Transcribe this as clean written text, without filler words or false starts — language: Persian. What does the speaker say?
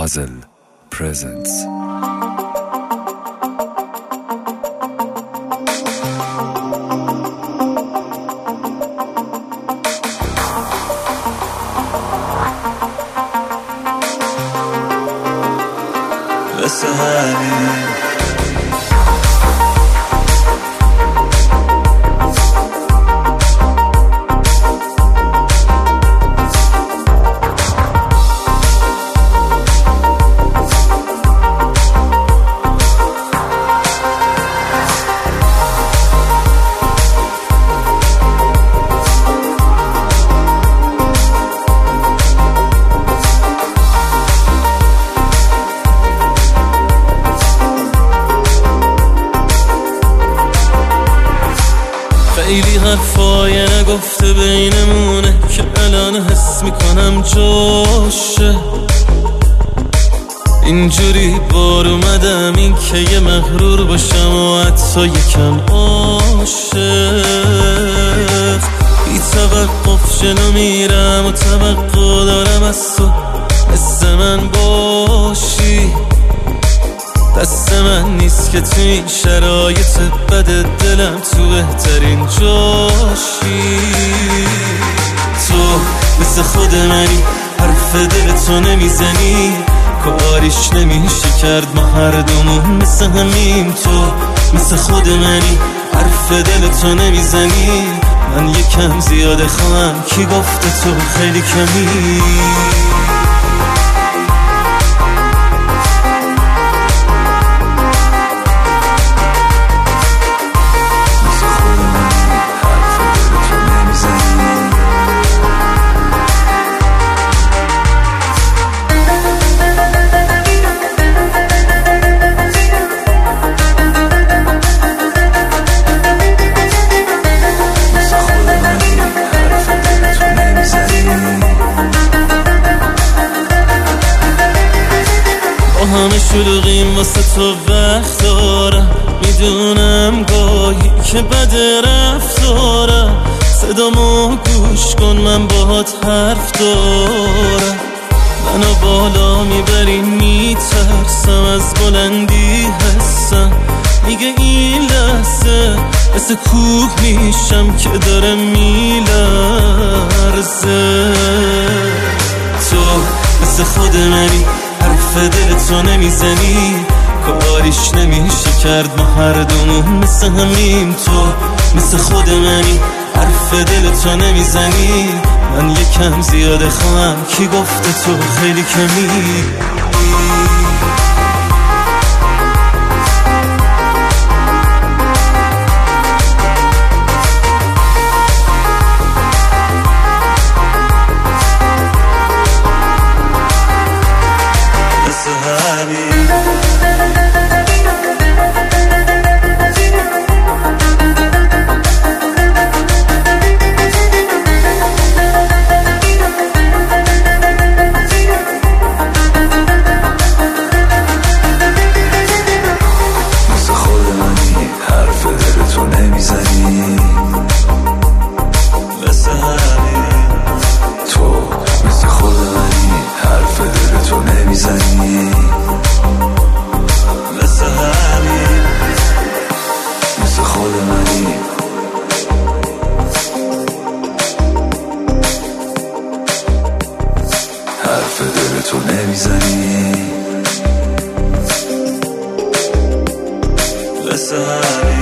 Puzzle presents. خیلی حرفای نگفته بینمونه که الان حس میکنم جاشه. اینجوری بار اومدم این که یه مغرور باشم و حتی یکم عاشق. بی توقف جلو میرم و توقع دارم از تو مثل من باشی. دست من نیست که تو این شرایط بد دلم تو بهترین جاشی. تو مثل خود منی، حرف دل تو نمیزنی، کاریش نمیشه کرد، ما هر دومون مثل همیم. تو مثل خود منی، حرف دل تو نمیزنی، من یکم زیاده خواهم، کی گفته تو خیلی کمی. همه شلوغیم واسه تو وقت دارم، میدونم گاهی که بد رفتارم. صدامو گوش کن من باهات حرف دارم. منو بالا میبری میترسم، از بلندی هستم، میگه این لحظه مثل کوه میشم که داره میلرزه. تو مثل خود منی، حرف دل تو نمیزنی، کاریش نمیشه کرد، ما هر دومون مثل همیم. تو مثل خود منی، حرف دل تو نمیزنی، من یکم زیاده خواهم، کی گفته تو خیلی کمی. حرف دل تو نمیزنی، مثل همین.